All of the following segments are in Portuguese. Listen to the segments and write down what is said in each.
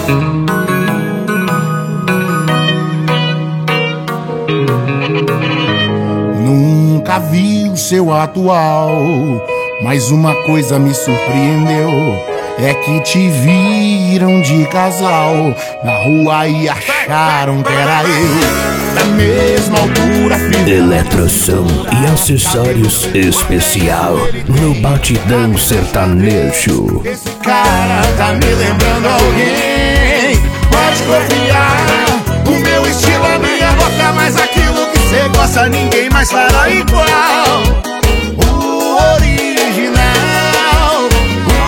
Nunca vi o seu atual, mas uma coisa me surpreendeu. É que te viram de casal na rua e acharam que era eu. Da mesma altura, Eletrosom e acessórios especial no Batidão Sertanejo. esse cara tá me lembrando alguém. Pode confiar, o meu estilo, a minha boca, mas aquilo que cê gosta ninguém mais fará igual. O original,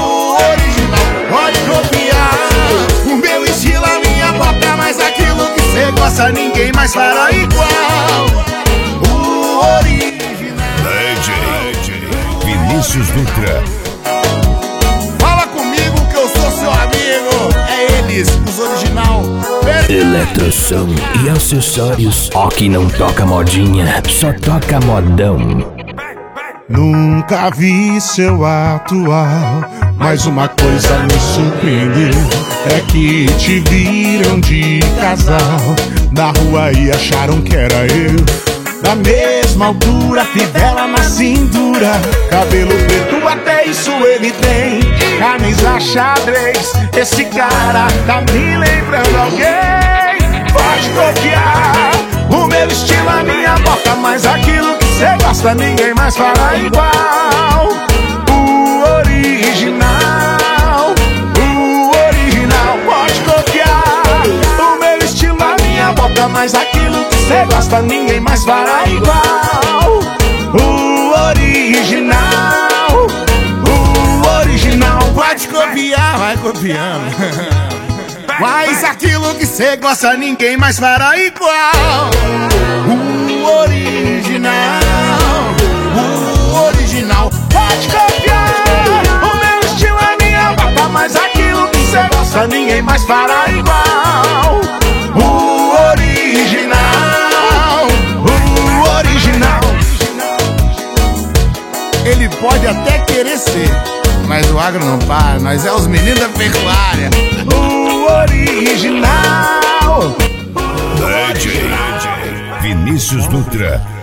pode confiar. O meu estilo, a minha boca, mas aquilo que cê gosta ninguém mais fará igual. O original. DJ Vinícius Dutra. Fala comigo que eu sou seu amigo. É eles, os original. Eletrosom e acessórios. Aqui não toca modinha, só toca modão. Nunca vi seu atual, mas uma coisa me surpreendeu. É que te viram de casal na rua e acharam que era eu. Da mesma altura, fivela na cintura, cabelo preto, até isso ele tem. Camisa xadrez, esse cara tá me lembrando alguém. Pode confiar, o meu estilo, a minha boca, mas aquilo que cê gosta ninguém mais fará igual. O original, pode confiar. O meu estilo, a minha boca, mas aquilo que cê gosta ninguém mais fará igual. O original, pode confiar, vai confiando. Mas aquilo que cê gosta ninguém mais fará igual. O original, pode confiar. O meu estilo, a minha boca, mas aquilo que cê gosta ninguém mais fará igual. O original. Ele pode até querer ser, mas o agro não para, nós é os meninos da pecuária. O original. DJ Vinícius Dutra.